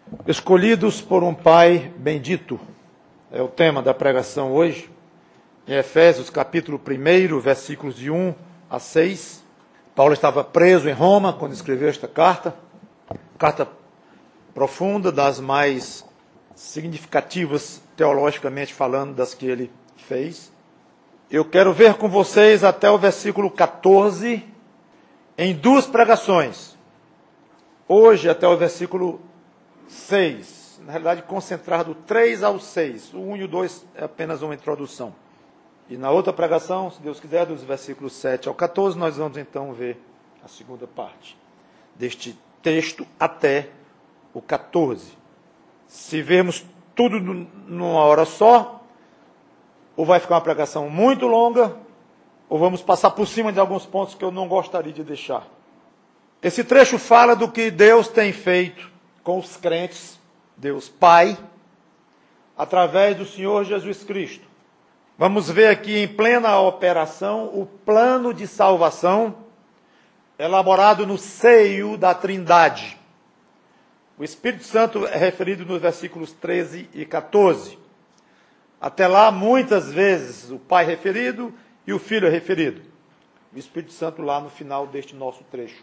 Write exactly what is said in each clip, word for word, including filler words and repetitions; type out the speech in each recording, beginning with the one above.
Escolhidos por um Pai bendito, é o tema da pregação hoje, em Efésios capítulo um, versículos de um a seis. Paulo estava preso em Roma quando escreveu esta carta, carta profunda, das mais significativas teologicamente falando das que ele fez. Eu quero ver com vocês até o versículo quatorze, em duas pregações. Hoje até o versículo seis, na realidade concentrar do três ao seis, o um e o dois é apenas uma introdução. E na outra pregação, se Deus quiser, dos versículos sete ao quatorze, nós vamos então ver a segunda parte deste texto até o quatorze. Se vermos tudo numa hora só, ou vai ficar uma pregação muito longa, ou vamos passar por cima de alguns pontos que eu não gostaria de deixar. Esse trecho fala do que Deus tem feito com os crentes, Deus Pai, através do Senhor Jesus Cristo. Vamos ver aqui em plena operação o plano de salvação elaborado no seio da Trindade. O Espírito Santo é referido nos versículos treze e quatorze. Até lá, muitas vezes, o Pai é referido e o Filho é referido. O Espírito Santo lá no final deste nosso trecho.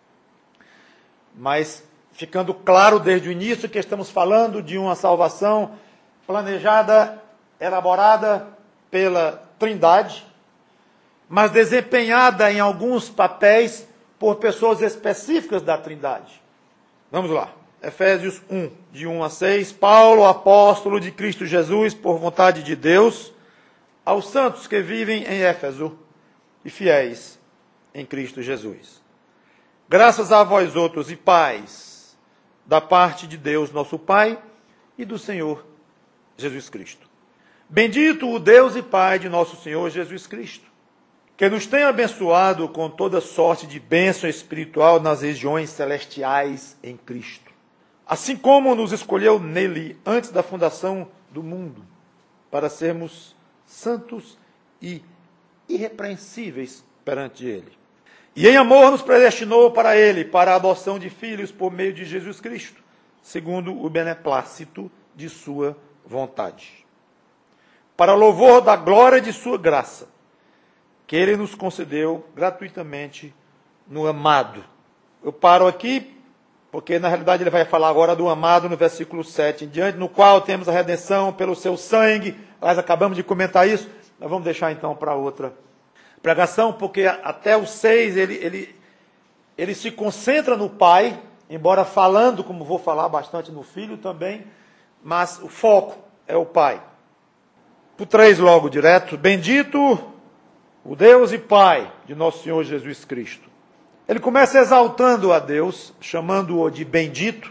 Mas ficando claro desde o início que estamos falando de uma salvação planejada, elaborada pela Trindade, mas desempenhada em alguns papéis por pessoas específicas da Trindade. Vamos lá. Efésios um, de um a seis. Paulo, apóstolo de Cristo Jesus, por vontade de Deus, aos santos que vivem em Éfeso e fiéis em Cristo Jesus. Graças a vós outros e paz, da parte de Deus nosso Pai e do Senhor Jesus Cristo. Bendito o Deus e Pai de nosso Senhor Jesus Cristo, que nos tem abençoado com toda sorte de bênção espiritual nas regiões celestiais em Cristo. Assim como nos escolheu nele antes da fundação do mundo, para sermos santos e irrepreensíveis perante ele. E em amor nos predestinou para ele, para a adoção de filhos por meio de Jesus Cristo, segundo o beneplácito de sua vontade. Para louvor da glória de sua graça, que ele nos concedeu gratuitamente no amado. Eu paro aqui, porque na realidade ele vai falar agora do amado no versículo sete em diante, no qual temos a redenção pelo seu sangue. Nós acabamos de comentar isso, nós vamos deixar então para outra pregação, porque até o seis ele, ele, ele se concentra no Pai, embora falando, como vou falar bastante no Filho também, mas o foco é o Pai. Por três logo direto, bendito o Deus e Pai de nosso Senhor Jesus Cristo. Ele começa exaltando a Deus, chamando-o de bendito,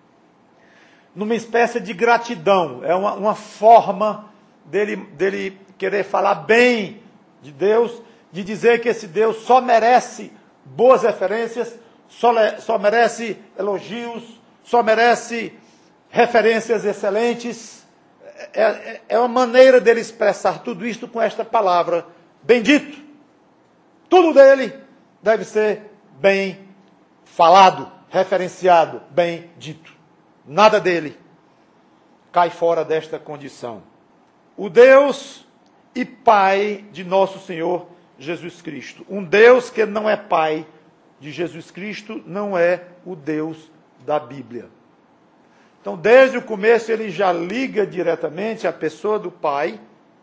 numa espécie de gratidão. É uma, uma forma dele, dele querer falar bem de Deus, de dizer que esse Deus só merece boas referências, só, só merece elogios, só merece referências excelentes. É, é, é uma maneira dele expressar tudo isto com esta palavra, bendito. Tudo dele deve ser bem falado, referenciado, bem dito. Nada dele cai fora desta condição. O Deus e Pai de nosso Senhor Jesus Cristo. Um Deus que não é Pai de Jesus Cristo, não é o Deus da Bíblia. Então, desde o começo, ele já liga diretamente a pessoa do Pai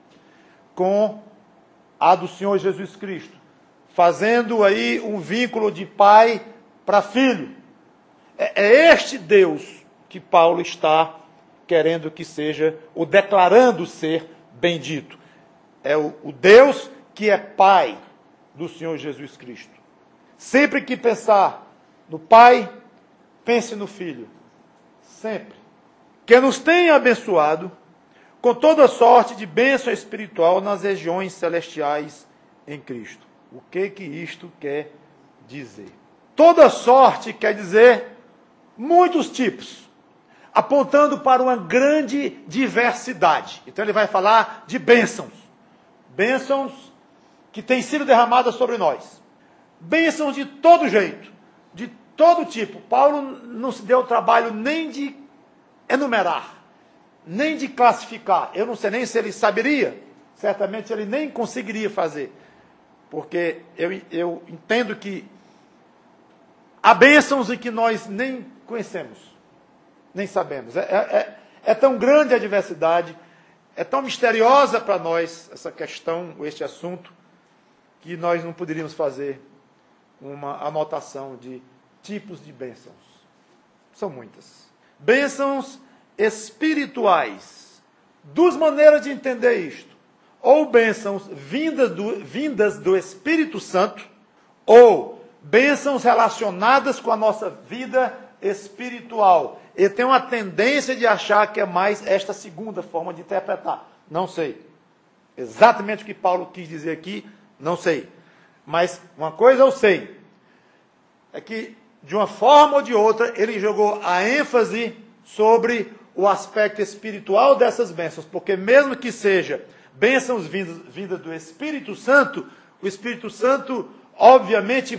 com a do Senhor Jesus Cristo, fazendo aí um vínculo de pai para filho. É, é este Deus que Paulo está querendo que seja, ou declarando ser bendito. É o, o Deus que é Pai do Senhor Jesus Cristo. Sempre que pensar no Pai, pense no Filho. Sempre. Que nos tenha abençoado com toda sorte de bênção espiritual nas regiões celestiais em Cristo. O que que isto quer dizer? Toda sorte quer dizer muitos tipos, apontando para uma grande diversidade. Então ele vai falar de bênçãos. Bênçãos que têm sido derramadas sobre nós. Bênçãos de todo jeito, de todo tipo. Paulo não se deu o trabalho nem de enumerar, nem de classificar. Eu não sei nem se ele saberia, certamente ele nem conseguiria fazer, porque eu, eu entendo que há bênçãos em que nós nem conhecemos, nem sabemos. É, é, é tão grande a diversidade, é tão misteriosa para nós essa questão, este assunto, que nós não poderíamos fazer uma anotação de tipos de bênçãos. São muitas. Bênçãos espirituais. Duas maneiras de entender isto. Ou bênçãos vindas do, vindas do Espírito Santo, ou bênçãos relacionadas com a nossa vida espiritual. Eu tenho uma tendência de achar que é mais esta segunda forma de interpretar. Não sei. Exatamente o que Paulo quis dizer aqui, não sei. Mas uma coisa eu sei. É que, de uma forma ou de outra, ele jogou a ênfase sobre o aspecto espiritual dessas bênçãos. Porque mesmo que seja bênçãos vindas, vindas do Espírito Santo, o Espírito Santo, obviamente,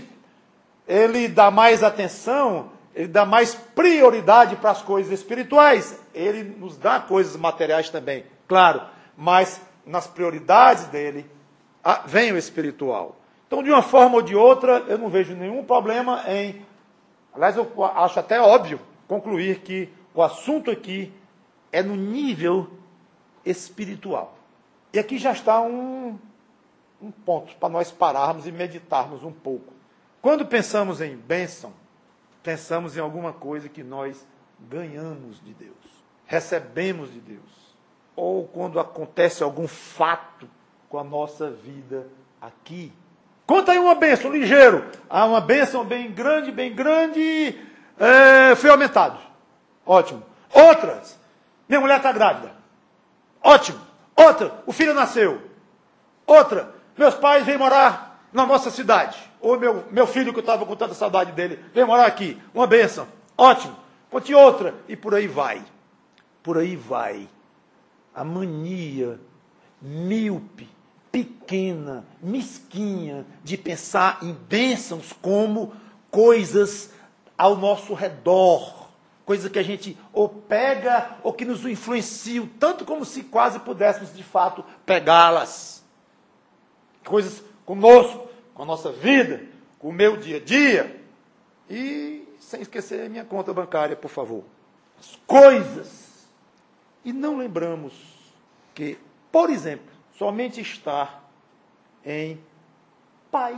ele dá mais atenção, ele dá mais prioridade para as coisas espirituais. Ele nos dá coisas materiais também, claro. Mas nas prioridades dele, vem o espiritual. Então, de uma forma ou de outra, eu não vejo nenhum problema em... Aliás, eu acho até óbvio concluir que o assunto aqui é no nível espiritual. E aqui já está um, um ponto para nós pararmos e meditarmos um pouco. Quando pensamos em bênção, pensamos em alguma coisa que nós ganhamos de Deus, recebemos de Deus. Ou quando acontece algum fato com a nossa vida aqui. Conta aí uma bênção, ligeiro. Ah, uma bênção bem grande, bem grande, é, foi aumentado. Ótimo. Outras, minha mulher está grávida. Ótimo. Outra, o filho nasceu. Outra, meus pais vêm morar na nossa cidade. Ou meu, meu filho, que eu estava com tanta saudade dele, vem morar aqui. Uma bênção. Ótimo. Conte outra. E por aí vai. Por aí vai. A mania míope, pequena, mesquinha, de pensar em bênçãos como coisas ao nosso redor, coisas que a gente ou pega ou que nos influenciam, tanto como se quase pudéssemos de fato pegá-las. Coisas conosco, com a nossa vida, com o meu dia a dia, e sem esquecer a minha conta bancária, por favor. As coisas. E não lembramos que, por exemplo, somente estar em paz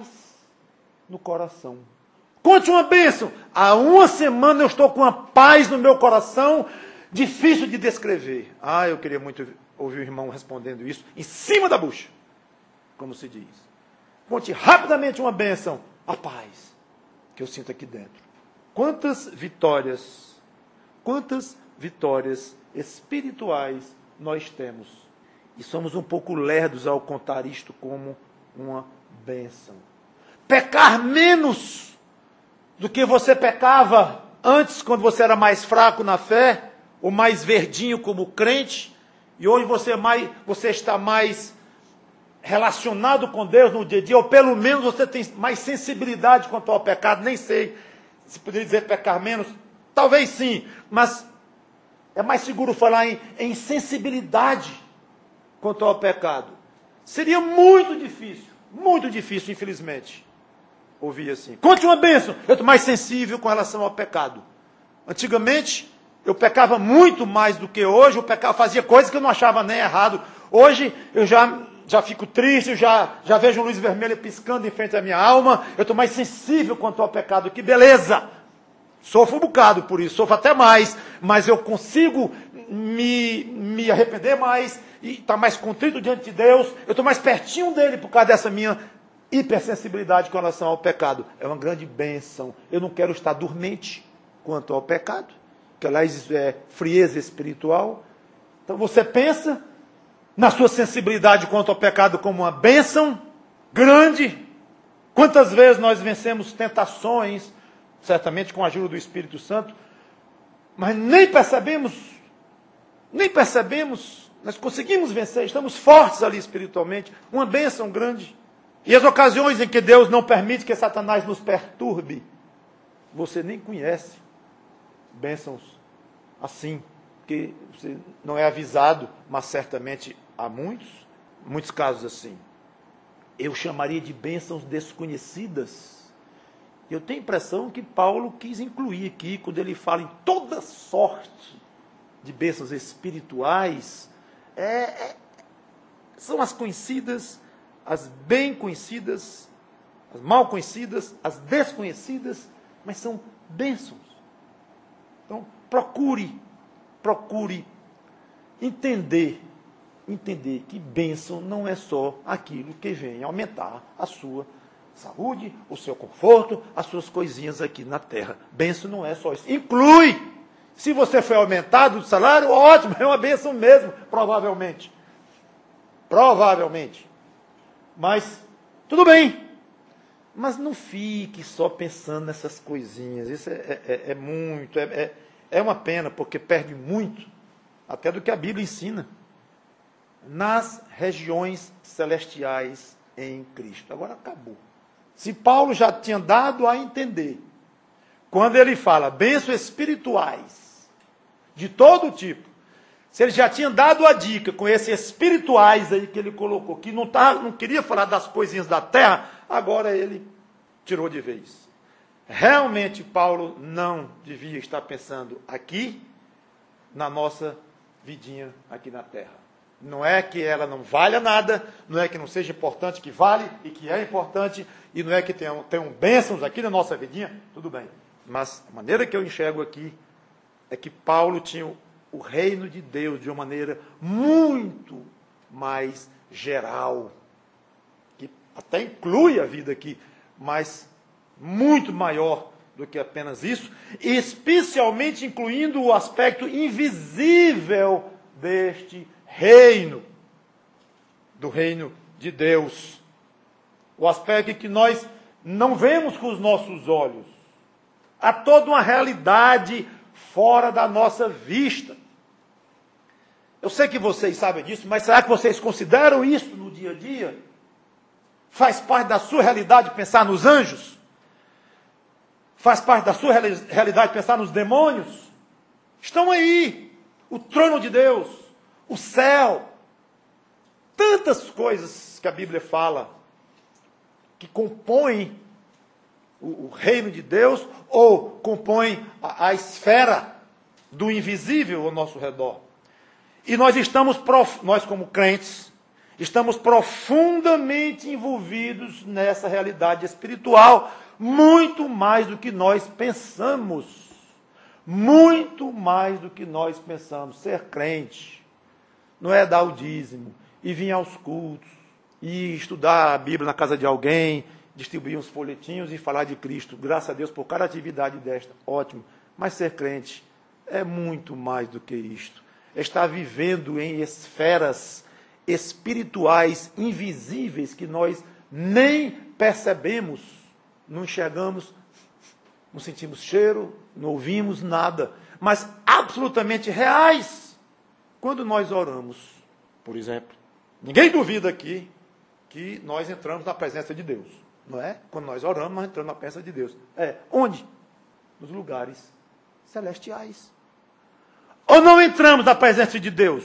no coração. Conte uma bênção. Há uma semana eu estou com uma paz no meu coração, difícil de descrever. Ah, eu queria muito ouvir o irmão respondendo isso, em cima da bucha, como se diz. Conte rapidamente uma bênção, a paz que eu sinto aqui dentro. Quantas vitórias, quantas vitórias espirituais nós temos. E somos um pouco lerdos ao contar isto como uma bênção. Pecar menos do que você pecava antes, quando você era mais fraco na fé, ou mais verdinho como crente, e hoje você, é mais, você está mais relacionado com Deus no dia a dia, ou pelo menos você tem mais sensibilidade quanto ao pecado, nem sei se poderia dizer pecar menos, talvez sim, mas é mais seguro falar em, em sensibilidade quanto ao pecado. Seria muito difícil, muito difícil, infelizmente, ouvir assim. Conte uma bênção. Eu estou mais sensível com relação ao pecado. Antigamente, eu pecava muito mais do que hoje. Eu pecava, fazia coisas que eu não achava nem errado. Hoje, eu já, já fico triste, eu já, já vejo uma luz vermelha piscando em frente à minha alma. Eu estou mais sensível quanto ao pecado. Que beleza! Sofro um bocado por isso, sofro até mais, mas eu consigo me, me arrepender mais e estar mais contrito diante de Deus. Eu estou mais pertinho dele por causa dessa minha hipersensibilidade com relação ao pecado. É uma grande bênção. Eu não quero estar dormente quanto ao pecado, que aliás isso é frieza espiritual. Então você pensa na sua sensibilidade quanto ao pecado como uma bênção grande. Quantas vezes nós vencemos tentações, certamente com a ajuda do Espírito Santo, mas nem percebemos, nem percebemos, nós conseguimos vencer, estamos fortes ali espiritualmente, uma bênção grande. E as ocasiões em que Deus não permite que Satanás nos perturbe, você nem conhece bênçãos assim. porque você não é avisado, mas certamente há muitos, muitos casos assim. Eu chamaria de bênçãos desconhecidas. Eu tenho a impressão que Paulo quis incluir aqui, quando ele fala em toda sorte de bênçãos espirituais, é, é, são as conhecidas, as bem conhecidas, as mal conhecidas, as desconhecidas, mas são bênçãos. Então, procure, procure entender, entender que bênção não é só aquilo que vem aumentar a sua saúde, o seu conforto, as suas coisinhas aqui na terra. Bênção não é só isso. Inclui. Se você foi aumentado de salário, ótimo, é uma bênção mesmo, provavelmente. Provavelmente. Mas, tudo bem. Mas não fique só pensando nessas coisinhas. Isso é, é, é muito, é, é, é uma pena, porque perde muito, até do que a Bíblia ensina, nas regiões celestiais em Cristo. Agora acabou. Se Paulo já tinha dado a entender, quando ele fala bênçãos espirituais, de todo tipo, se ele já tinha dado a dica com esses espirituais aí que ele colocou, que não, tá, não queria falar das coisinhas da terra, agora ele tirou de vez. Realmente Paulo não devia estar pensando aqui, na nossa vidinha aqui na terra. Não é que ela não valha nada, não é que não seja importante, que vale e que é importante, e não é que tenham, tenham bênçãos aqui na nossa vidinha, tudo bem. Mas a maneira que eu enxergo aqui é que Paulo tinha o, o reino de Deus de uma maneira muito mais geral, que até inclui a vida aqui, mas muito maior do que apenas isso, e especialmente incluindo o aspecto invisível deste reino, do reino de Deus. O aspecto que nós não vemos com os nossos olhos. Há toda uma realidade fora da nossa vista. Eu sei que vocês sabem disso, mas será que vocês consideram isso no dia a dia? Faz parte da sua realidade pensar nos anjos? Faz parte da sua realidade pensar nos demônios? Estão aí. O trono de Deus, o céu, tantas coisas que a Bíblia fala, que compõem o, o reino de Deus, ou compõem a, a esfera do invisível ao nosso redor. E nós estamos, prof, nós como crentes, estamos profundamente envolvidos nessa realidade espiritual, muito mais do que nós pensamos. Muito mais do que nós pensamos. Ser crente não é dar o dízimo, e vir aos cultos, e estudar a Bíblia na casa de alguém, distribuir uns folhetinhos e falar de Cristo. Graças a Deus por cada atividade desta. Ótimo. Mas ser crente é muito mais do que isto. É estar vivendo em esferas espirituais invisíveis que nós nem percebemos, não enxergamos, não sentimos cheiro, não ouvimos nada, mas absolutamente reais. Quando nós oramos, por exemplo, ninguém duvida aqui que nós entramos na presença de Deus, não é? Quando nós oramos, nós entramos na presença de Deus. É, onde? Nos lugares celestiais. Ou não entramos na presença de Deus?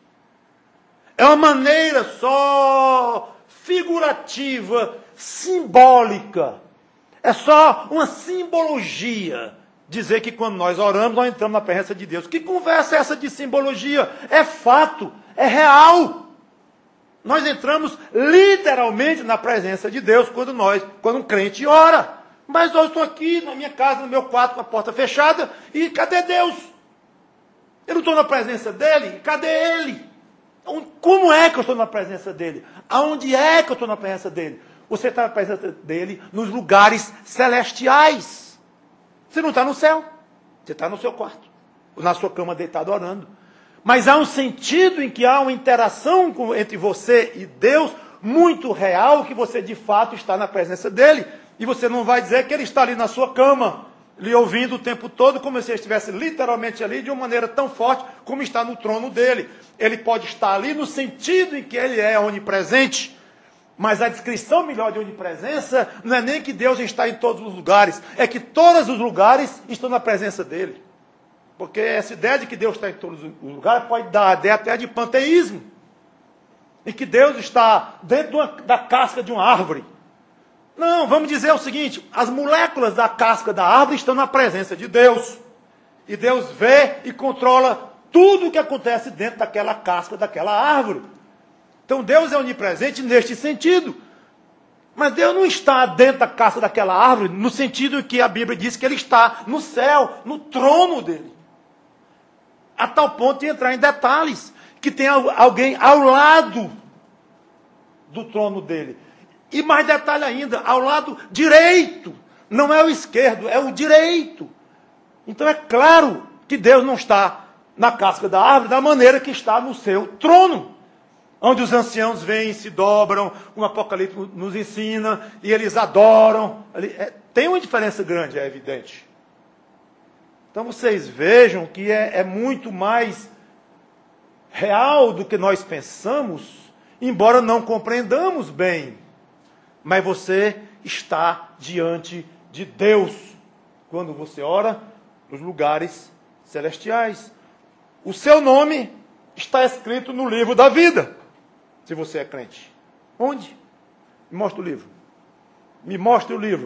É uma maneira só figurativa, simbólica. É só uma simbologia dizer que quando nós oramos, nós entramos na presença de Deus. Que conversa é essa de simbologia? É fato, é real. Nós entramos literalmente na presença de Deus quando nós, quando um crente ora. Mas eu estou aqui na minha casa, no meu quarto, com a porta fechada, e cadê Deus? Eu não estou na presença dele? Cadê ele? Como é que eu estou na presença dele? Aonde é que eu estou na presença dele? Você está na presença dele nos lugares celestiais. Você não está no céu. Você está no seu quarto, na sua cama deitado orando. Mas há um sentido em que há uma interação com, entre você e Deus muito real, que você de fato está na presença dele. E você não vai dizer que ele está ali na sua cama, lhe ouvindo o tempo todo, como se ele estivesse literalmente ali de uma maneira tão forte como está no trono dele. Ele pode estar ali no sentido em que ele é onipresente. Mas a descrição melhor de onipresença não é nem que Deus está em todos os lugares, é que todos os lugares estão na presença dele. Porque essa ideia de que Deus está em todos os lugares pode dar a ideia até de panteísmo. Em que Deus está dentro de uma, da casca de uma árvore. Não, vamos dizer o seguinte, as moléculas da casca da árvore estão na presença de Deus. E Deus vê e controla tudo o que acontece dentro daquela casca, daquela árvore. Então Deus é onipresente neste sentido. Mas Deus não está dentro da casca daquela árvore, no sentido em que a Bíblia diz que Ele está no céu, no trono dele. A tal ponto de entrar em detalhes, que tem alguém ao lado do trono dele. E mais detalhe ainda, ao lado direito. Não é o esquerdo, é o direito. Então é claro que Deus não está na casca da árvore da maneira que está no seu trono. Onde os anciãos vêm e se dobram, o Apocalipse nos ensina, e eles adoram. É, tem uma diferença grande, é evidente. Então vocês vejam que é, é muito mais real do que nós pensamos, embora não compreendamos bem. Mas você está diante de Deus quando você ora nos lugares celestiais. O seu nome está escrito no livro da vida, se você é crente. Onde? Me mostre o livro. Me mostre o livro.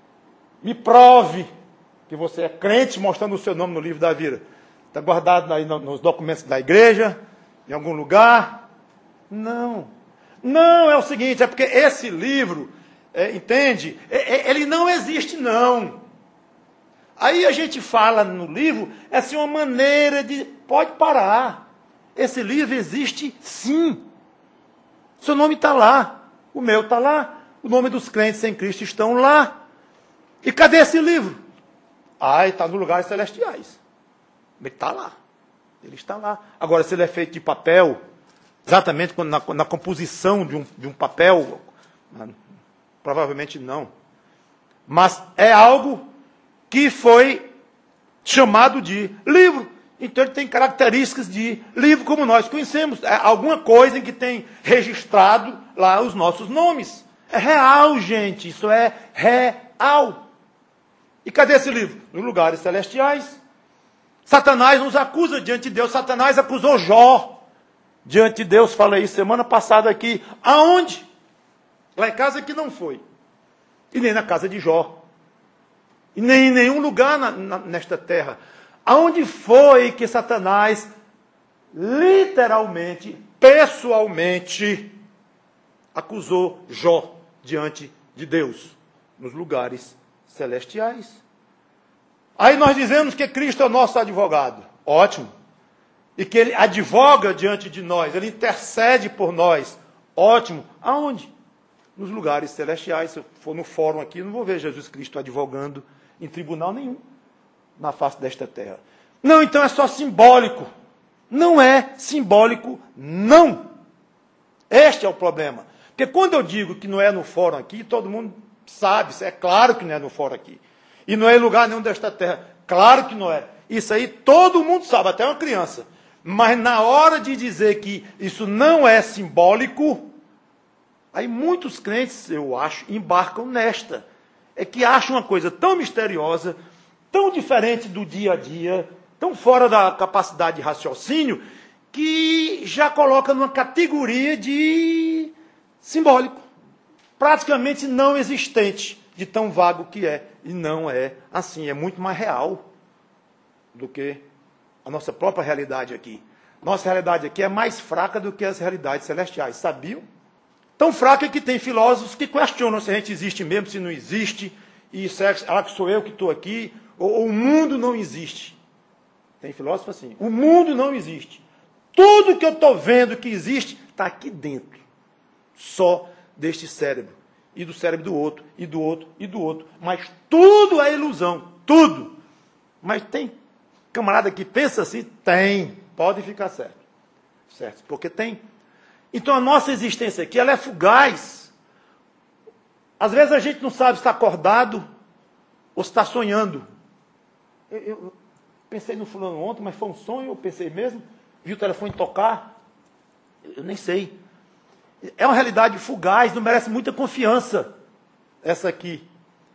Me prove que você é crente, mostrando o seu nome no livro da vida. Está guardado aí nos documentos da igreja, em algum lugar? Não. Não, é o seguinte, é porque esse livro, é, entende? É, é, ele não existe, não. Aí a gente fala no livro, é assim uma maneira de... Pode parar. Esse livro existe, sim. Seu nome está lá. O meu está lá. O nome dos crentes em Cristo estão lá. E cadê esse livro? Ah, está nos lugares celestiais. Ele está lá. Ele está lá. Agora, se ele é feito de papel, exatamente na, na composição de um, de um papel, provavelmente não. Mas é algo que foi chamado de livro. Então ele tem características de livro como nós conhecemos. É alguma coisa em que tem registrado lá os nossos nomes. É real, gente. Isso é real. E cadê esse livro? Nos lugares celestiais. Satanás nos acusa diante de Deus. Satanás acusou Jó diante de Deus. Falei isso semana passada aqui. Aonde? Lá em casa que não foi. E nem na casa de Jó. E nem em nenhum lugar na, na, nesta terra. Aonde foi que Satanás, literalmente, pessoalmente, acusou Jó diante de Deus? Nos lugares celestiais. Aí nós dizemos que Cristo é o nosso advogado. Ótimo. E que Ele advoga diante de nós. Ele intercede por nós. Ótimo. Aonde? Nos lugares celestiais. Se eu for no fórum aqui, não vou ver Jesus Cristo advogando em tribunal nenhum na face desta terra. Não, então é só simbólico. Não é simbólico, não. Este é o problema. Porque quando eu digo que não é no fórum aqui, todo mundo sabe, é claro que não é no fórum aqui. E não é em lugar nenhum desta terra. Claro que não é. Isso aí todo mundo sabe, até uma criança. Mas na hora de dizer que isso não é simbólico, aí muitos crentes, eu acho, embarcam nesta. É que acham uma coisa tão misteriosa, tão diferente do dia a dia, tão fora da capacidade de raciocínio, que já coloca numa categoria de simbólico. Praticamente não existente, de tão vago que é. E não é assim, é muito mais real do que a nossa própria realidade aqui. Nossa realidade aqui é mais fraca do que as realidades celestiais, sabiam? Tão fraca que tem filósofos que questionam se a gente existe mesmo, se não existe, e será que sou eu que estou aqui, ou, ou o mundo não existe. Tem filósofo assim, o mundo não existe. Tudo que eu estou vendo que existe está aqui dentro, só deste cérebro, e do cérebro do outro, e do outro, e do outro. Mas tudo é ilusão, tudo. Mas tem camarada que pensa assim? Tem, pode ficar certo. Certo, porque tem. Então a nossa existência aqui, ela é fugaz. Às vezes a gente não sabe se está acordado ou se está sonhando. Eu, eu pensei no fulano ontem, mas foi um sonho, eu pensei mesmo. Vi o telefone tocar, eu nem sei. É uma realidade fugaz, não merece muita confiança essa aqui.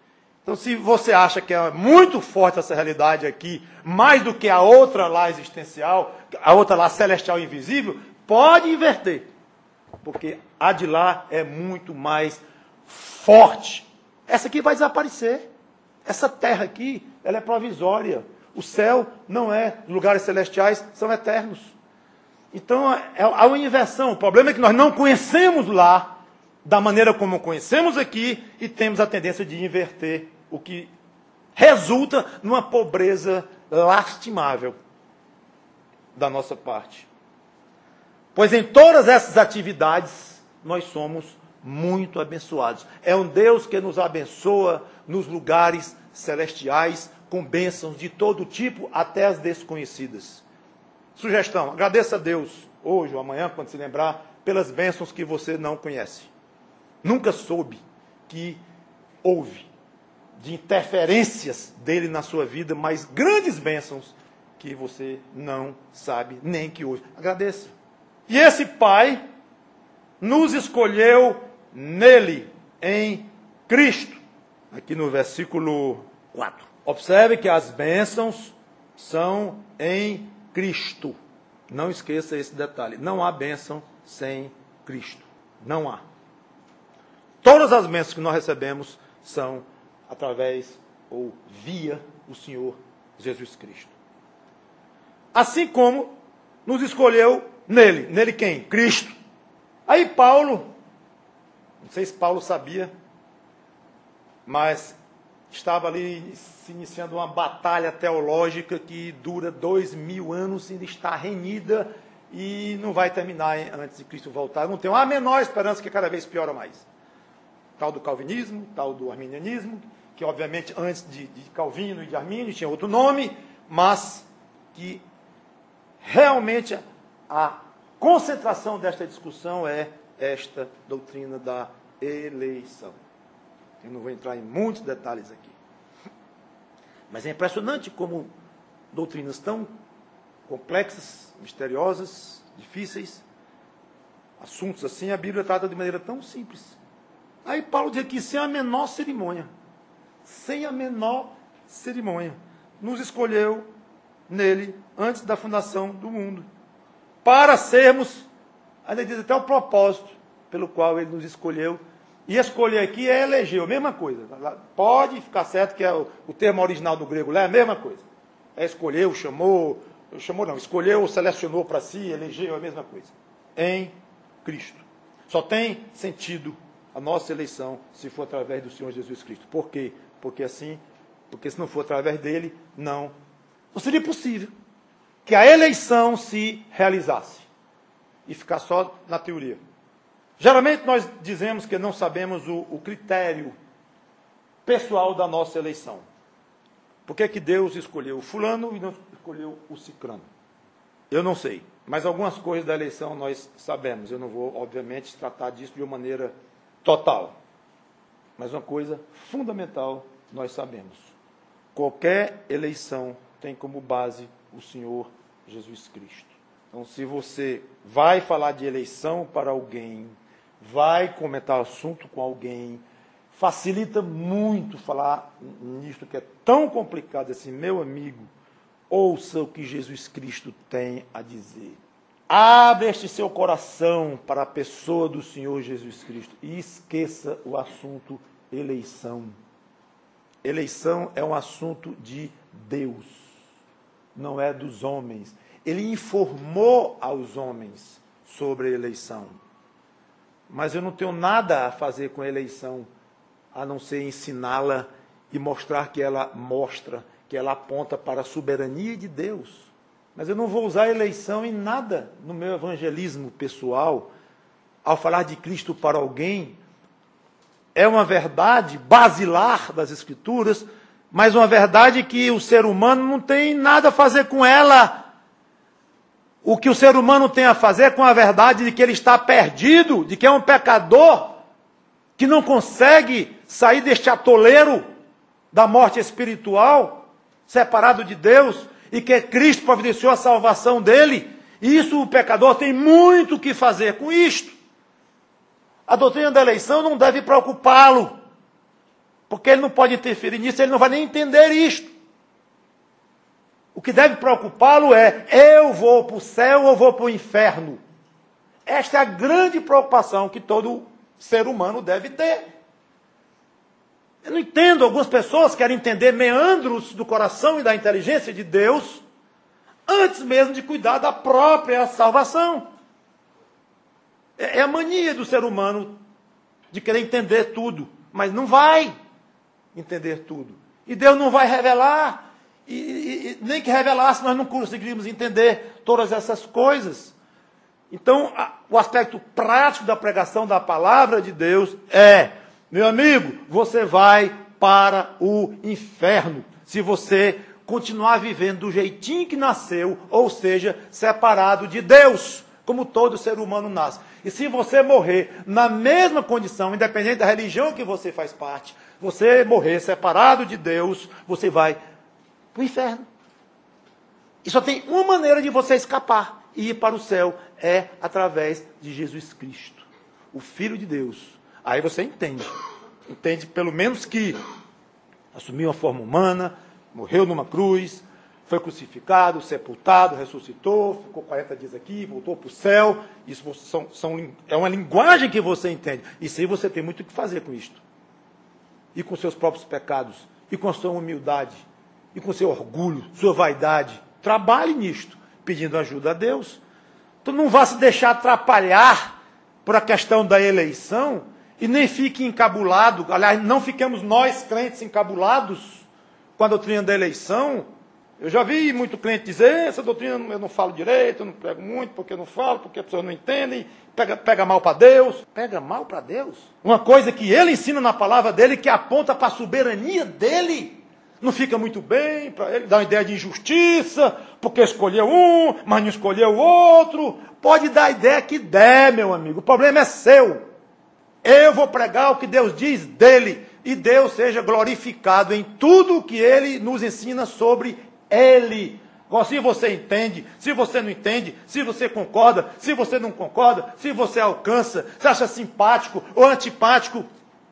Então, se você acha que é muito forte essa realidade aqui, mais do que a outra lá existencial, a outra lá celestial e invisível, pode inverter. Porque a de lá é muito mais forte. Essa aqui vai desaparecer. Essa terra aqui, ela é provisória. O céu não é, os lugares celestiais são eternos. Então, há uma inversão. O problema é que nós não conhecemos lá da maneira como conhecemos aqui e temos a tendência de inverter, o que resulta numa pobreza lastimável da nossa parte. Pois em todas essas atividades, nós somos muito abençoados. É um Deus que nos abençoa nos lugares celestiais, com bênçãos de todo tipo, até as desconhecidas. Sugestão, agradeça a Deus, hoje ou amanhã, quando se lembrar, pelas bênçãos que você não conhece. Nunca soube que houve de interferências dele na sua vida, mas grandes bênçãos que você não sabe nem que houve. Agradeça. E esse Pai nos escolheu nele, em Cristo. Aqui no versículo quatro. Observe que as bênçãos são em Cristo. Não esqueça esse detalhe. Não há bênção sem Cristo. Não há. Todas as bênçãos que nós recebemos são através ou via o Senhor Jesus Cristo. Assim como nos escolheu nele. Nele quem? Cristo. Aí Paulo, não sei se Paulo sabia, mas estava ali se iniciando uma batalha teológica que dura dois mil anos e ainda está renhida e não vai terminar antes de Cristo voltar. Não tenho a menor esperança, que cada vez piora mais. Tal do calvinismo, tal do arminianismo, que obviamente antes de, de Calvino e de Armínio tinha outro nome, mas que realmente a concentração desta discussão é esta doutrina da eleição. Eu não vou entrar em muitos detalhes aqui. Mas é impressionante como doutrinas tão complexas, misteriosas, difíceis, assuntos assim, a Bíblia trata de maneira tão simples. Aí Paulo diz aqui, sem a menor cerimônia, sem a menor cerimônia, nos escolheu nele antes da fundação do mundo, para sermos, ainda diz até o propósito pelo qual ele nos escolheu. E escolher aqui é eleger, a mesma coisa. Pode ficar certo que é o, o termo original do grego lá é a mesma coisa. É escolheu, chamou, chamou não, escolheu, selecionou para si, elegeu, é a mesma coisa. Em Cristo. Só tem sentido a nossa eleição se for através do Senhor Jesus Cristo. Por quê? Porque assim, porque se não for através dele, não, não seria possível que a eleição se realizasse e ficar só na teoria. Geralmente nós dizemos que não sabemos o, o critério pessoal da nossa eleição. Por que que Deus escolheu o fulano e não escolheu o cicrano? Eu não sei, mas algumas coisas da eleição nós sabemos. Eu não vou, obviamente, tratar disso de uma maneira total. Mas uma coisa fundamental nós sabemos. Qualquer eleição tem como base o Senhor Jesus Cristo. Então, se você vai falar de eleição para alguém, vai comentar assunto com alguém, facilita muito falar nisso que é tão complicado assim, meu amigo, ouça o que Jesus Cristo tem a dizer. Abra este seu coração para a pessoa do Senhor Jesus Cristo e esqueça o assunto eleição. Eleição é um assunto de Deus, não é dos homens. Ele informou aos homens sobre a eleição. Mas eu não tenho nada a fazer com a eleição, a não ser ensiná-la e mostrar que ela mostra, que ela aponta para a soberania de Deus. Mas eu não vou usar a eleição em nada no meu evangelismo pessoal. Ao falar de Cristo para alguém, é uma verdade basilar das Escrituras, mas uma verdade que o ser humano não tem nada a fazer com ela. O que o ser humano tem a fazer é com a verdade de que ele está perdido, de que é um pecador, que não consegue sair deste atoleiro da morte espiritual, separado de Deus, e que Cristo providenciou a salvação dele. E isso o pecador tem muito o que fazer com isto. A doutrina da eleição não deve preocupá-lo, Porque ele não pode interferir nisso, ele não vai nem entender isto. O que deve preocupá-lo é, eu vou para o céu ou vou para o inferno? Esta é a grande preocupação que todo ser humano deve ter. Eu não entendo, algumas pessoas querem entender meandros do coração e da inteligência de Deus, antes mesmo de cuidar da própria salvação. É a mania do ser humano de querer entender tudo, mas não vai entender tudo. E Deus não vai revelar, e, e, e nem que revelasse, nós não conseguiríamos entender todas essas coisas. Então, a, o aspecto prático da pregação da palavra de Deus é, meu amigo, você vai para o inferno, se você continuar vivendo do jeitinho que nasceu, ou seja, separado de Deus, como todo ser humano nasce. E se você morrer na mesma condição, independente da religião que você faz parte, você morrer separado de Deus, você vai para o inferno. E só tem uma maneira de você escapar e ir para o céu, é através de Jesus Cristo, o Filho de Deus. Aí você entende. Entende pelo menos que assumiu a forma humana, morreu numa cruz, foi crucificado, sepultado, ressuscitou, ficou quarenta dias aqui, voltou para o céu. Isso são, são, é uma linguagem que você entende. E sim, você tem muito o que fazer com isto. E com seus próprios pecados, e com a sua humildade, e com seu orgulho, sua vaidade. Trabalhe nisto, pedindo ajuda a Deus. Então não vá se deixar atrapalhar por a questão da eleição, e nem fique encabulado. Aliás, não fiquemos nós, crentes, encabulados com a doutrina da eleição. Eu já vi muito crente dizer, essa doutrina eu não falo direito, eu não prego muito, porque eu não falo, porque as pessoas não entendem, pega, pega mal para Deus. Pega mal para Deus? Uma coisa que ele ensina na palavra dele, que aponta para a soberania dele, não fica muito bem, para ele dá uma ideia de injustiça, porque escolheu um, mas não escolheu o outro. Pode dar a ideia que der, meu amigo, o problema é seu. Eu vou pregar o que Deus diz dele, e Deus seja glorificado em tudo o que ele nos ensina sobre ele. Agora, se você entende, se você não entende, se você concorda, se você não concorda, se você alcança, se acha simpático ou antipático,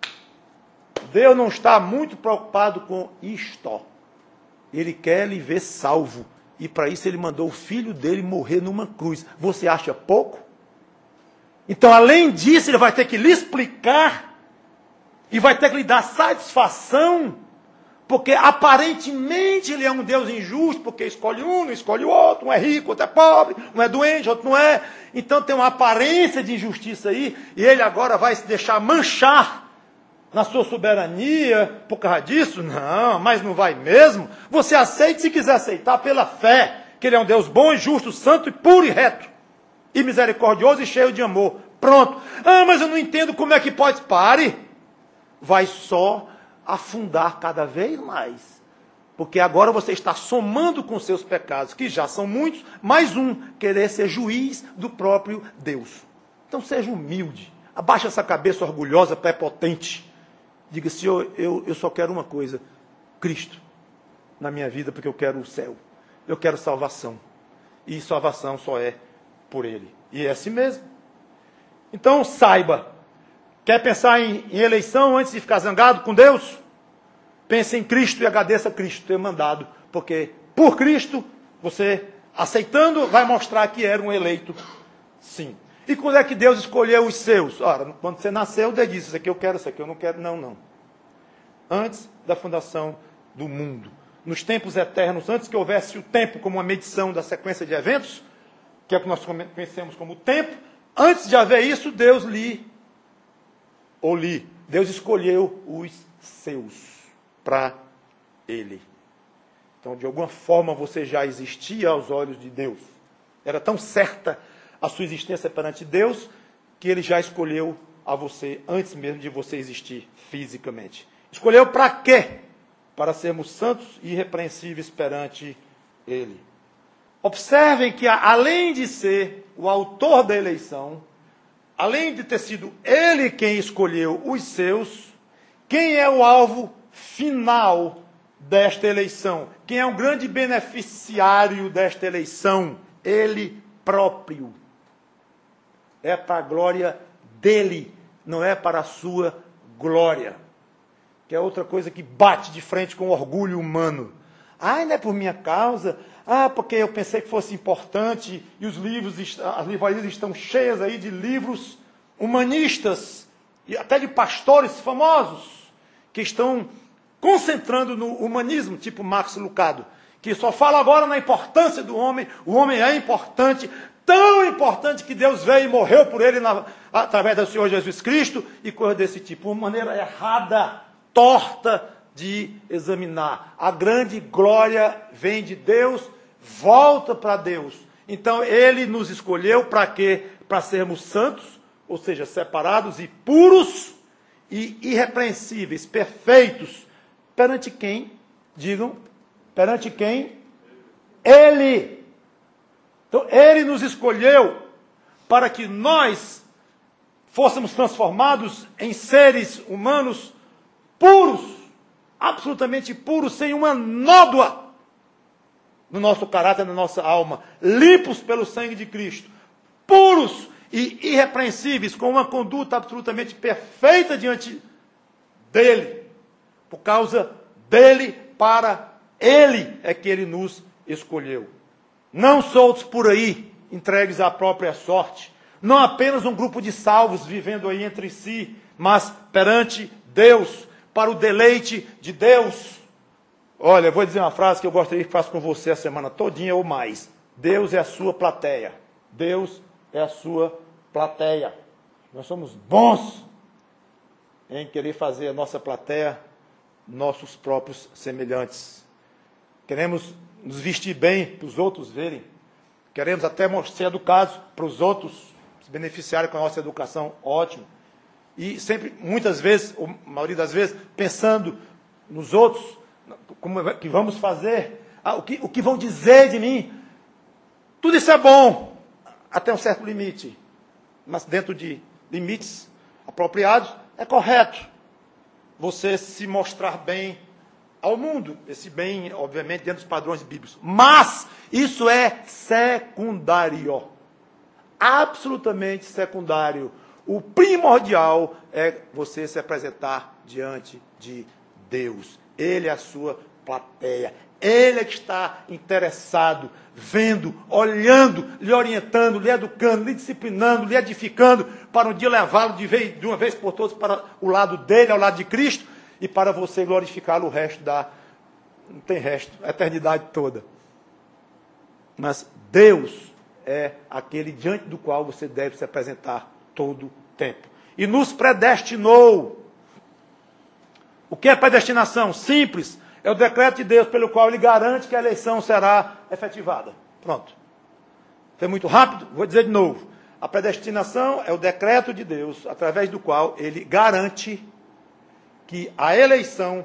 Deus não está muito preocupado com isto. Ele quer lhe ver salvo. E para isso ele mandou o filho dele morrer numa cruz. Você acha pouco? Então, além disso, ele vai ter que lhe explicar e vai ter que lhe dar satisfação, porque aparentemente ele é um Deus injusto, porque escolhe um, não escolhe o outro, um é rico, outro é pobre, um é doente, outro não é. Então tem uma aparência de injustiça aí, e ele agora vai se deixar manchar na sua soberania por causa disso? Não, mas não vai mesmo. Você aceite se quiser aceitar pela fé, que ele é um Deus bom e justo, santo e puro e reto, e misericordioso e cheio de amor. Pronto. Ah, mas eu não entendo como é que pode. Pare. Vai só afundar cada vez mais. Porque agora você está somando com seus pecados, que já são muitos, mais um, querer ser juiz do próprio Deus. Então seja humilde. Abaixe essa cabeça orgulhosa, prepotente. Diga, Senhor, eu, eu só quero uma coisa. Cristo na minha vida, porque eu quero o céu. Eu quero salvação. E salvação só é por Ele. E é assim mesmo. Então saiba, quer pensar em, em eleição antes de ficar zangado com Deus? Pense em Cristo e agradeça a Cristo ter mandado, porque por Cristo, você aceitando, vai mostrar que era um eleito, sim. E quando é que Deus escolheu os seus? Ora, quando você nasceu, Deus disse, isso aqui eu quero, isso aqui eu não quero. Não, não. Antes da fundação do mundo, nos tempos eternos, antes que houvesse o tempo como uma medição da sequência de eventos, que é o que nós conhecemos como tempo, antes de haver isso, Deus lhe, ou lhe, Deus escolheu os seus para Ele. Então, de alguma forma, você já existia aos olhos de Deus. Era tão certa a sua existência perante Deus, que Ele já escolheu a você, antes mesmo de você existir fisicamente. Escolheu para quê? Para sermos santos e irrepreensíveis perante Ele. Observem que, além de ser o autor da eleição, além de ter sido Ele quem escolheu os seus, quem é o alvo final desta eleição? Quem é o grande beneficiário desta eleição? Ele próprio. É para a glória dele, não é para a sua glória. que é outra coisa que bate de frente com o orgulho humano. Ah, não é por minha causa. Ah, porque eu pensei que fosse importante, e os livros, as livrarias estão cheias aí de livros humanistas, e até de pastores famosos, que estão concentrando no humanismo, tipo Max Lucado, que só fala agora na importância do homem. O homem é importante, tão importante que Deus veio e morreu por ele na, através do Senhor Jesus Cristo, e coisa desse tipo. Uma maneira errada, torta de examinar. A grande glória vem de Deus, volta para Deus. Então ele nos escolheu para quê? Para sermos santos, ou seja, separados e puros e irrepreensíveis, perfeitos. Perante quem? Digam, perante quem? Ele. Então, ele nos escolheu para que nós fôssemos transformados em seres humanos puros, absolutamente puros, sem uma nódoa no nosso caráter, na nossa alma, limpos pelo sangue de Cristo, puros e irrepreensíveis, com uma conduta absolutamente perfeita diante dele. Por causa dele, para ele é que ele nos escolheu. Não soltos por aí, entregues à própria sorte. Não apenas um grupo de salvos vivendo aí entre si, mas perante Deus, para o deleite de Deus. Olha, eu vou dizer uma frase que eu gostaria que faça com você a semana todinha ou mais. Deus é a sua plateia. Deus é a sua plateia. Nós somos bons em querer fazer a nossa plateia nossos próprios semelhantes. Queremos nos vestir bem para os outros verem. Queremos até ser educados para os outros se beneficiarem com a nossa educação, ótimo. E sempre, muitas vezes, ou a maioria das vezes, pensando nos outros, como é que vamos fazer, ah, o, que, o que vão dizer de mim. Tudo isso é bom, até um certo limite. Mas dentro de limites apropriados, é correto você se mostrar bem ao mundo. Esse bem, obviamente, dentro dos padrões bíblicos. Mas isso é secundário. Absolutamente secundário. O primordial é você se apresentar diante de Deus. Ele é a sua plateia. Ele é que está interessado, vendo, olhando, lhe orientando, lhe educando, lhe disciplinando, lhe edificando, para um dia levá-lo de, vez, de uma vez por todas para o lado dele, ao lado de Cristo, e para você glorificá-lo o resto da... Não tem resto, a eternidade toda. Mas Deus é aquele diante do qual você deve se apresentar todo o tempo. E nos predestinou. O que é predestinação? Simples. É o decreto de Deus pelo qual ele garante que a eleição será efetivada. Pronto. Foi muito rápido? Vou dizer de novo. A predestinação é o decreto de Deus através do qual ele garante que a eleição,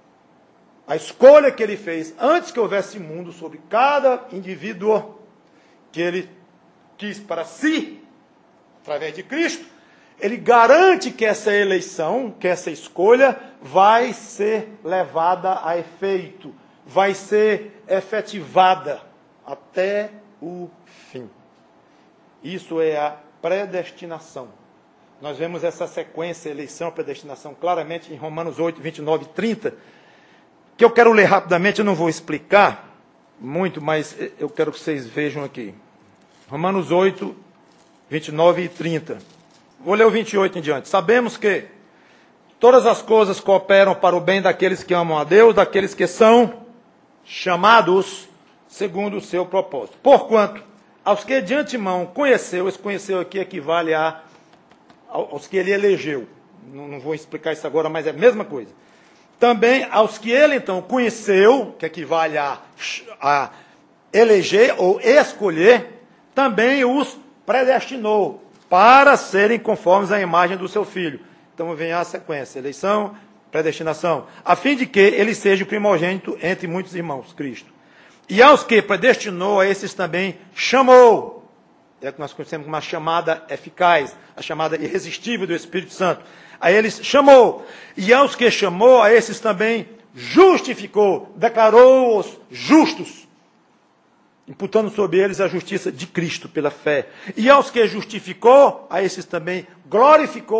a escolha que ele fez antes que houvesse mundo sobre cada indivíduo que ele quis para si, através de Cristo, ele garante que essa eleição, que essa escolha vai ser levada a efeito, vai ser efetivada até o fim. Isso é a predestinação. Nós vemos essa sequência, eleição, predestinação, claramente em Romanos oito, vinte e nove e trinta, que eu quero ler rapidamente, eu não vou explicar muito, mas eu quero que vocês vejam aqui. Romanos oito, vinte e nove e trinta. Vou ler o vinte e oito em diante. Sabemos que todas as coisas cooperam para o bem daqueles que amam a Deus, daqueles que são chamados segundo o seu propósito. Porquanto, aos que de antemão conheceu, esse conheceu aqui equivale a, aos que ele elegeu. Não, não vou explicar isso agora, mas é a mesma coisa. Também aos que ele então conheceu, que equivale a, a eleger ou escolher, também os predestinou para serem conformes à imagem do seu Filho. Então vem a sequência, eleição, predestinação, a fim de que ele seja o primogênito entre muitos irmãos, Cristo. E aos que predestinou, a esses também chamou. É o que nós conhecemos como a chamada eficaz, a chamada irresistível do Espírito Santo. A eles chamou. E aos que chamou, a esses também justificou, declarou-os justos, imputando sobre eles a justiça de Cristo pela fé. E aos que justificou, a esses também glorificou,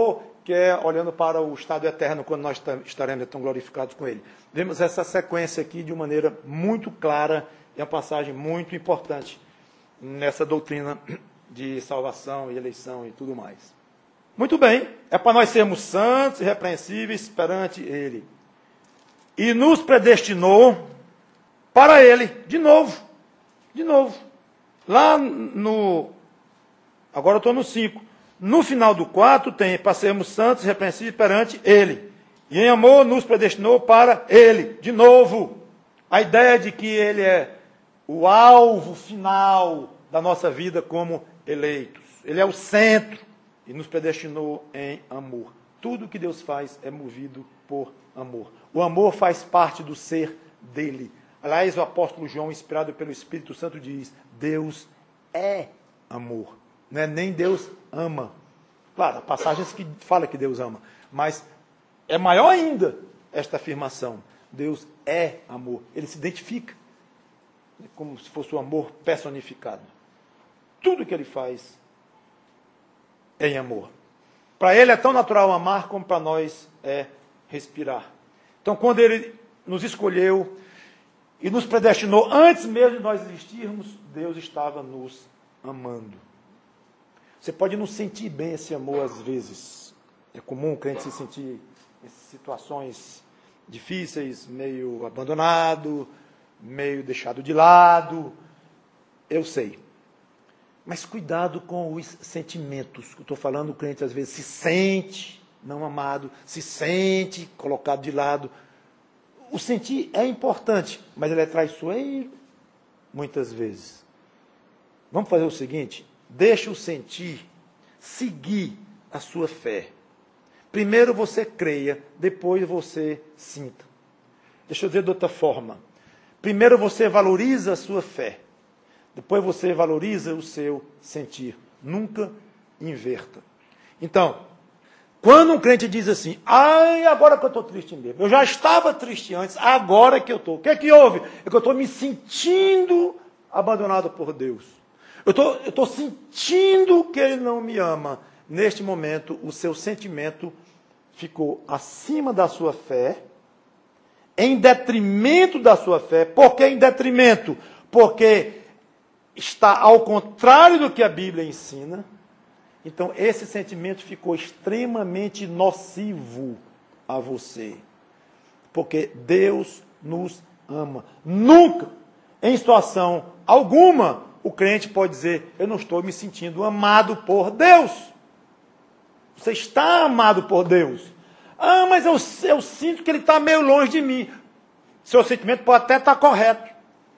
que é olhando para o estado eterno, quando nós estaremos tão glorificados com Ele. Vemos essa sequência aqui de uma maneira muito clara, é uma passagem muito importante nessa doutrina de salvação e eleição e tudo mais. Muito bem, é para nós sermos santos e irrepreensíveis perante Ele. E nos predestinou para Ele, de novo, de novo. Lá no, agora eu estou no cinco. No final do quatro tem, para sermos santos e irrepreensíveis perante Ele. E em amor nos predestinou para Ele, de novo. A ideia de que Ele é o alvo final da nossa vida como eleitos. Ele é o centro e nos predestinou em amor. Tudo que Deus faz é movido por amor. O amor faz parte do ser dele. Aliás, o apóstolo João, inspirado pelo Espírito Santo, diz: Deus é amor. Não é nem Deus ama. Claro, há passagens que falam que Deus ama, mas é maior ainda esta afirmação. Deus é amor. Ele se identifica como se fosse o amor personificado. Tudo que ele faz é em amor. Para ele é tão natural amar como para nós é respirar. Então, quando ele nos escolheu e nos predestinou, antes mesmo de nós existirmos, Deus estava nos amando. Você pode não sentir bem esse amor às vezes. É comum o crente se sentir em situações difíceis, meio abandonado, meio deixado de lado. Eu sei. Mas cuidado com os sentimentos. Eu estou falando, o crente às vezes se sente não amado, se sente colocado de lado. O sentir é importante, mas ele é traiçoeiro muitas vezes. Vamos fazer o seguinte: deixa o sentir seguir a sua fé. Primeiro você creia, depois você sinta. Deixa eu dizer de outra forma. Primeiro você valoriza a sua fé, depois você valoriza o seu sentir. Nunca inverta. Então, quando um crente diz assim: ai, agora que eu estou triste mesmo, eu já estava triste antes, agora que eu estou. O que é que houve? É que eu estou me sentindo abandonado por Deus. Eu estou, eu estou sentindo que Ele não me ama. Neste momento, o seu sentimento ficou acima da sua fé, em detrimento da sua fé. Por que em detrimento? Porque está ao contrário do que a Bíblia ensina. Então, esse sentimento ficou extremamente nocivo a você. Porque Deus nos ama. Nunca, em situação alguma, o crente pode dizer: eu não estou me sentindo amado por Deus. Você está amado por Deus. Ah, mas eu, eu sinto que Ele está meio longe de mim. Seu sentimento pode até estar correto.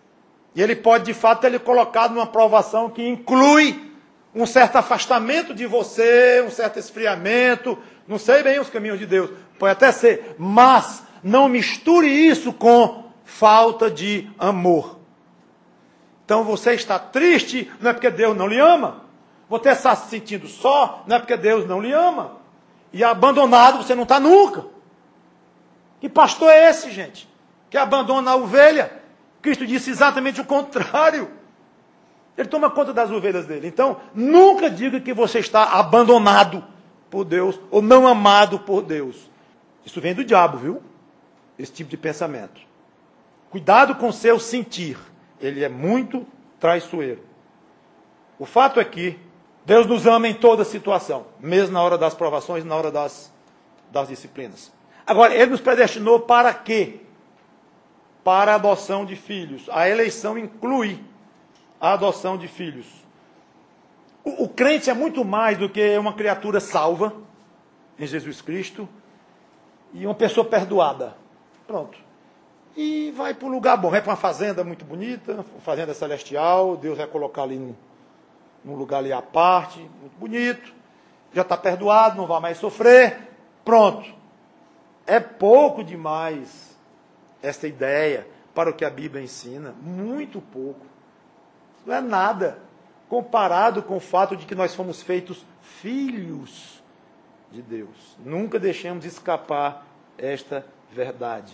E ele pode, de fato, ter lhe colocado numa provação que inclui um certo afastamento de você, um certo esfriamento. Não sei bem os caminhos de Deus. Pode até ser. Mas não misture isso com falta de amor. Então você está triste, não é porque Deus não lhe ama. Você está se sentindo só, não é porque Deus não lhe ama. E abandonado você não está nunca. Que pastor é esse, gente? Que abandona a ovelha? Cristo disse exatamente o contrário. Ele toma conta das ovelhas dele. Então, nunca diga que você está abandonado por Deus ou não amado por Deus. Isso vem do diabo, viu? Esse tipo de pensamento. Cuidado com o seu sentir. Ele é muito traiçoeiro. O fato é que Deus nos ama em toda situação, mesmo na hora das provações, na hora das, das disciplinas. Agora, Ele nos predestinou para quê? Para a adoção de filhos. A eleição inclui a adoção de filhos. O, o crente é muito mais do que uma criatura salva em Jesus Cristo e uma pessoa perdoada. Pronto. E vai para um lugar bom, vai para uma fazenda muito bonita, uma fazenda celestial, Deus vai colocar ali num, num lugar ali à parte, muito bonito, já está perdoado, não vai mais sofrer, pronto. É pouco demais esta ideia para o que a Bíblia ensina, muito pouco. Não é nada comparado com o fato de que nós fomos feitos filhos de Deus. Nunca deixemos escapar esta verdade.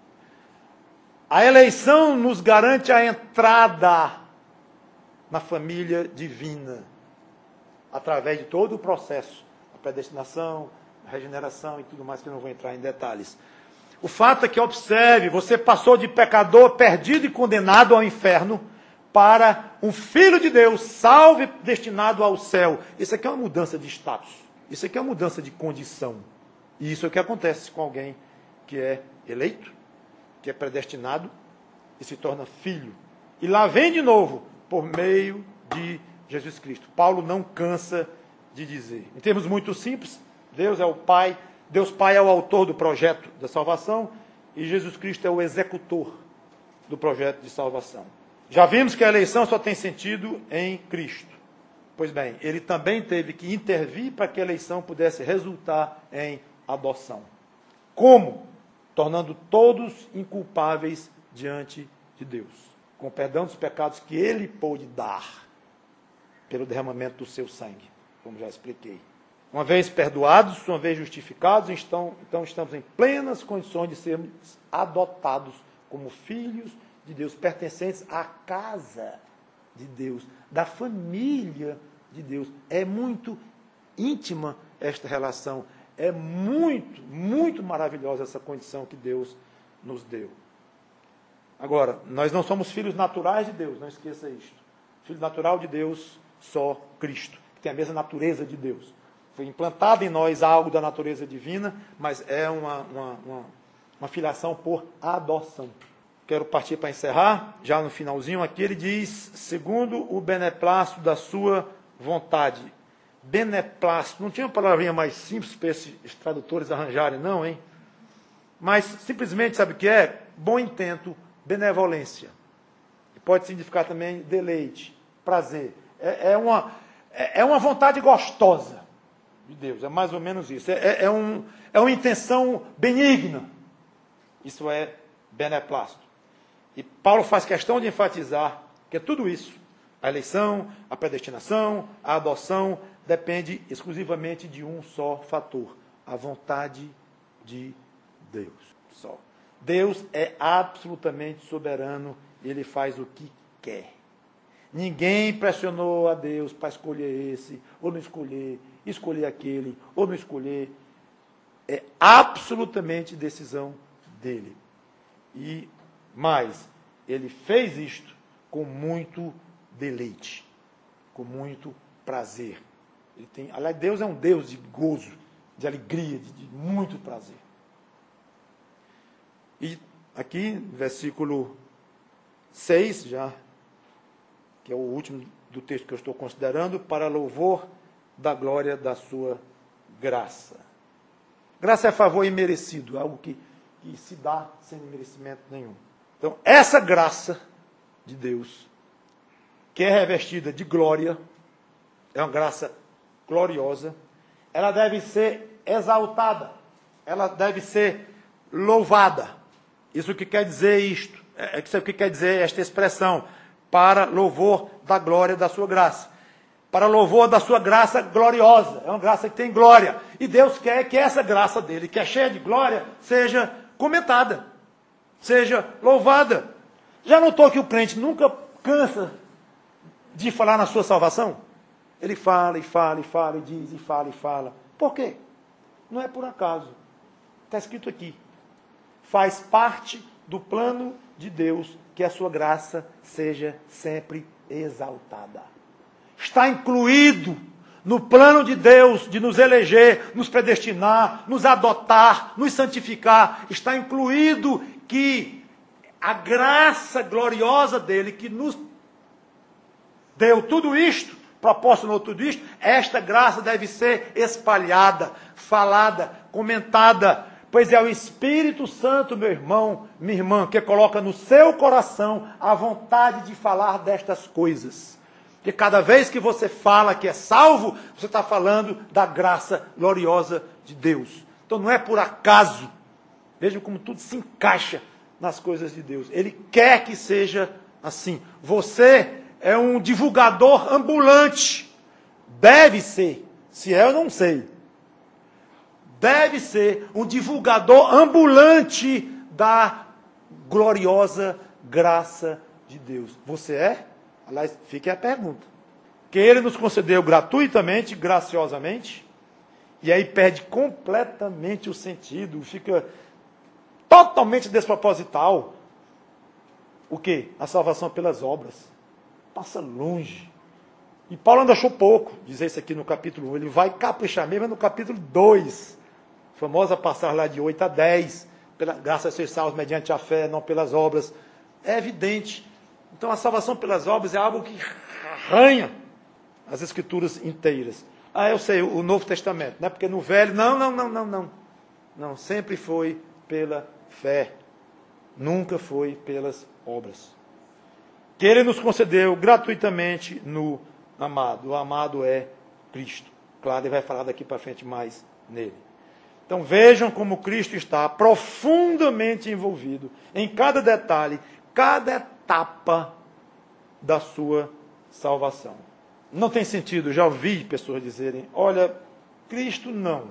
A eleição nos garante a entrada na família divina, através de todo o processo, a predestinação, regeneração e tudo mais, que eu não vou entrar em detalhes. O fato é que, observe, você passou de pecador perdido e condenado ao inferno para um filho de Deus, salvo e destinado ao céu. Isso aqui é uma mudança de status. Isso aqui é uma mudança de condição. E isso é o que acontece com alguém que é eleito, que é predestinado e se torna filho. E lá vem de novo, por meio de Jesus Cristo. Paulo não cansa de dizer. Em termos muito simples, Deus é o Pai, Deus Pai é o autor do projeto da salvação e Jesus Cristo é o executor do projeto de salvação. Já vimos que a eleição só tem sentido em Cristo. Pois bem, ele também teve que intervir para que a eleição pudesse resultar em adoção. Como? Tornando todos inculpáveis diante de Deus, com o perdão dos pecados que ele pôde dar pelo derramamento do seu sangue, como já expliquei. Uma vez perdoados, uma vez justificados, então, então estamos em plenas condições de sermos adotados como filhos de Deus, pertencentes à casa de Deus, da família de Deus. É muito íntima esta relação, é muito, muito maravilhosa essa condição que Deus nos deu. Agora, nós não somos filhos naturais de Deus, não esqueça isto. Filho natural de Deus, só Cristo, que tem a mesma natureza de Deus. Foi implantado em nós algo da natureza divina, mas é uma, uma, uma, uma filiação por adoção. Quero partir para encerrar, já no finalzinho aqui, ele diz, segundo o beneplácito da sua vontade. Beneplácito, não tinha uma palavrinha mais simples para esses tradutores arranjarem, não, hein? Mas, simplesmente, sabe o que é? Bom intento, benevolência. Pode significar também deleite, prazer. É, é, uma, é, é uma vontade gostosa de Deus, é mais ou menos isso. É, é, um, é uma intenção benigna. Isso é beneplácito. E Paulo faz questão de enfatizar que é tudo isso. A eleição, a predestinação, a adoção, depende exclusivamente de um só fator. A vontade de Deus. Só. Deus é absolutamente soberano e ele faz o que quer. Ninguém pressionou a Deus para escolher esse, ou não escolher, escolher aquele, ou não escolher. É absolutamente decisão dele. E mais, ele fez isto com muito deleite, com muito prazer. Ele tem, aliás, Deus é um Deus de gozo, de alegria, de, de muito prazer. E aqui, versículo seis, já, que é o último do texto que eu estou considerando, para louvor da glória da sua graça. Graça é favor imerecido, algo que, que se dá sem merecimento nenhum. Então, essa graça de Deus, que é revestida de glória, é uma graça gloriosa, ela deve ser exaltada, ela deve ser louvada. Isso que quer dizer isto, é, isso é o que quer dizer esta expressão, para louvor da glória da sua graça. Para louvor da sua graça gloriosa, é uma graça que tem glória. E Deus quer que essa graça dele, que é cheia de glória, seja comentada, seja louvada. Já notou que o crente nunca cansa de falar na sua salvação? Ele fala, e fala, e fala, e diz, e fala, e fala. Por quê? Não é por acaso. Está escrito aqui. Faz parte do plano de Deus que a sua graça seja sempre exaltada. Está incluído no plano de Deus de nos eleger, nos predestinar, nos adotar, nos santificar. Está incluído que a graça gloriosa dele, que nos deu tudo isto, proporcionou tudo isto, esta graça deve ser espalhada, falada, comentada, pois é o Espírito Santo, meu irmão, minha irmã, que coloca no seu coração a vontade de falar destas coisas. Porque cada vez que você fala que é salvo, você está falando da graça gloriosa de Deus. Então não é por acaso. Vejam como tudo se encaixa nas coisas de Deus. Ele quer que seja assim. Você é um divulgador ambulante. Deve ser. Se é, eu não sei. Deve ser um divulgador ambulante da gloriosa graça de Deus. Você é? Aliás, fique a pergunta. Que ele nos concedeu gratuitamente, graciosamente, E aí perde completamente o sentido, fica totalmente desproposital. O quê? A salvação pelas obras. Passa longe. E Paulo ainda achou pouco, dizer isso aqui no capítulo um. Ele vai caprichar mesmo no capítulo dois. Famosa passagem lá de oito a dez. Pela graça sois salvos mediante a fé, não pelas obras. É evidente. Então a salvação pelas obras é algo que arranha as escrituras inteiras. Ah, eu sei, o Novo Testamento, não é porque no Velho, não, não, não, não, não. Não, sempre foi pela fé. Nunca foi pelas obras. Que Ele nos concedeu gratuitamente no amado. O amado é Cristo. Claro, ele vai falar daqui para frente mais nele. Então vejam como Cristo está profundamente envolvido em cada detalhe, cada etapa da sua salvação. Não tem sentido, já ouvi pessoas dizerem, olha, Cristo não,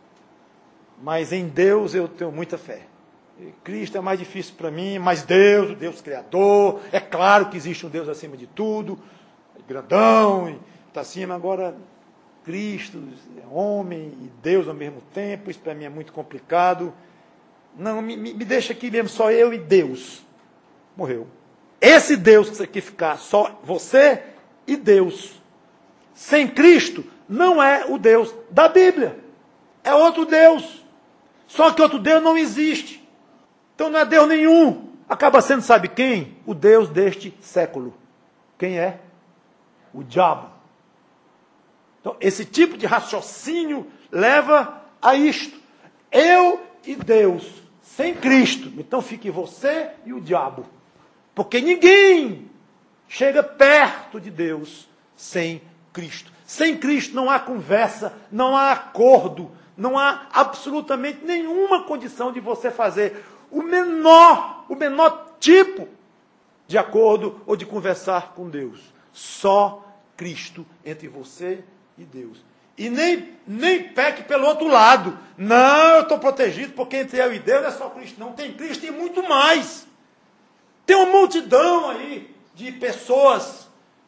mas em Deus eu tenho muita fé. Cristo é mais difícil para mim, mas Deus, o Deus Criador, é claro que existe um Deus acima de tudo, grandão, está acima. Agora, Cristo é homem e Deus ao mesmo tempo, isso para mim é muito complicado. Não, me, me deixa aqui mesmo, só eu e Deus. Morreu. Esse Deus que você quer ficar, só você e Deus, sem Cristo, não é o Deus da Bíblia. É outro Deus. Só que outro Deus não existe. Então não é Deus nenhum. Acaba sendo, sabe quem? O Deus deste século. Quem é? O diabo. Então, esse tipo de raciocínio leva a isto. Eu e Deus, sem Cristo. Então fique você e o diabo. Porque ninguém chega perto de Deus sem Cristo. Sem Cristo não há conversa, não há acordo, não há absolutamente nenhuma condição de você fazer o menor, o menor tipo de acordo ou de conversar com Deus. Só Cristo entre você e Deus. E nem, nem peque pelo outro lado. Não, eu estou protegido porque entre eu e Deus é só Cristo. Não, tem Cristo e muito mais. Tem uma multidão aí de pessoas,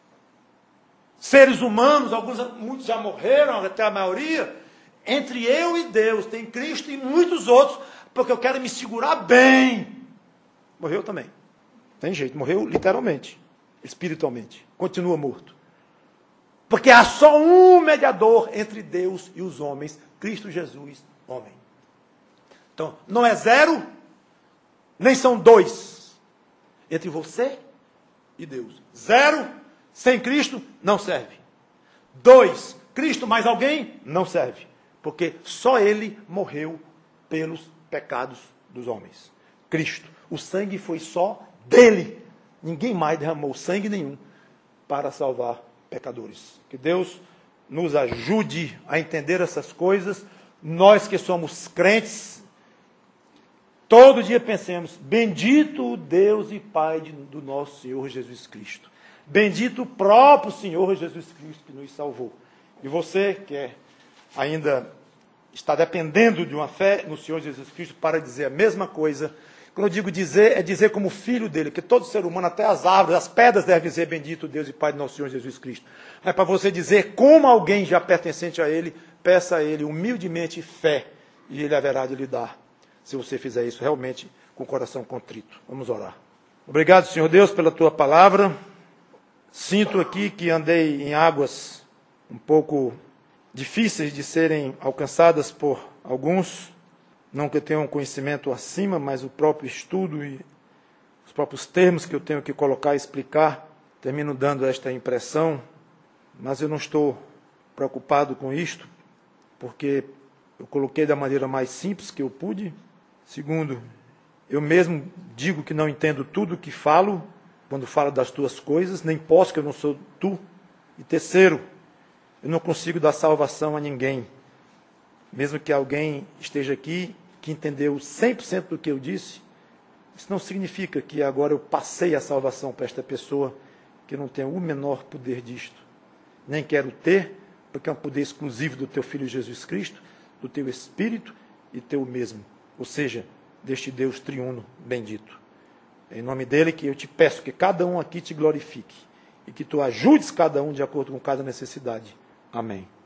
seres humanos, alguns, muitos já morreram, até a maioria. Entre eu e Deus tem Cristo e muitos outros, porque eu quero me segurar bem. Morreu também. Tem jeito, morreu literalmente, espiritualmente. Continua morto. Porque há só um mediador entre Deus e os homens, Cristo Jesus, homem. Então, não é zero, nem são dois. Entre você e Deus. Zero, sem Cristo, não serve. Dois, Cristo mais alguém, não serve. Porque só Ele morreu pelos pecados dos homens. Cristo. O sangue foi só dele. Ninguém mais derramou sangue nenhum para salvar pecadores. Que Deus nos ajude a entender essas coisas. Nós que somos crentes, todo dia pensemos, bendito o Deus e Pai de, do nosso Senhor Jesus Cristo. Bendito o próprio Senhor Jesus Cristo que nos salvou. E você que é, ainda está dependendo de uma fé no Senhor Jesus Cristo para dizer a mesma coisa. Quando eu digo dizer, é dizer como filho dele, que todo ser humano, até as árvores, as pedras devem dizer bendito Deus e Pai do nosso Senhor Jesus Cristo. É para você dizer como alguém já pertencente a ele, peça a ele humildemente fé, e ele haverá de lhe dar, se você fizer isso realmente com o coração contrito. Vamos orar. Obrigado, Senhor Deus, pela tua palavra. Sinto aqui que andei em águas um pouco difíceis de serem alcançadas por alguns. Não que eu tenha um conhecimento acima, mas o próprio estudo e os próprios termos que eu tenho que colocar e explicar, termino dando esta impressão, mas eu não estou preocupado com isto, porque eu coloquei da maneira mais simples que eu pude. Segundo, eu mesmo digo que não entendo tudo o que falo, quando falo das tuas coisas, nem posso, que eu não sou tu. E terceiro, eu não consigo dar salvação a ninguém, mesmo que alguém esteja aqui que entendeu cem por cento do que eu disse, isso não significa que agora eu passei a salvação para esta pessoa, que não tem o menor poder disto. Nem quero ter, porque é um poder exclusivo do teu Filho Jesus Cristo, do teu Espírito e teu mesmo, ou seja, deste Deus triuno bendito. É em nome dele que eu te peço que cada um aqui te glorifique, e que tu ajudes cada um de acordo com cada necessidade. Amém.